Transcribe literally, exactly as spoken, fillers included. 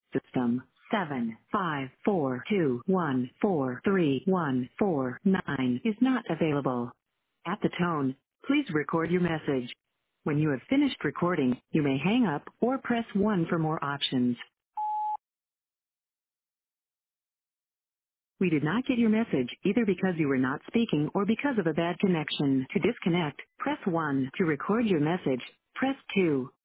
System seven five four two one four three one four nine is not available. At the tone, please record your message. When you have finished recording, you may hang up or press one for more options. We did not get your message either because you were not speaking or because of a bad connection. To disconnect, press one. To record your message, press two.